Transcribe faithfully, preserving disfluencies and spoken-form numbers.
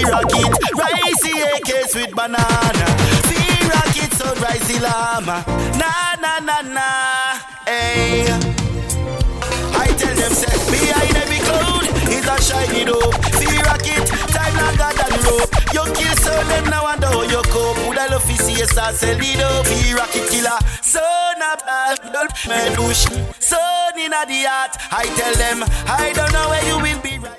rocket, risey A Ks with banana. Feel rocket, sunrise the llama. Na na na na, hey. I tell them, say, behind every cloud is a shiny dope. Feel rocket, time longer than rope. You kill so them now and how you cope. Would I love to see you start selling dope? Feel rocket killer, son of a man douche. Son in the heart, I tell them, I don't know where you will be right.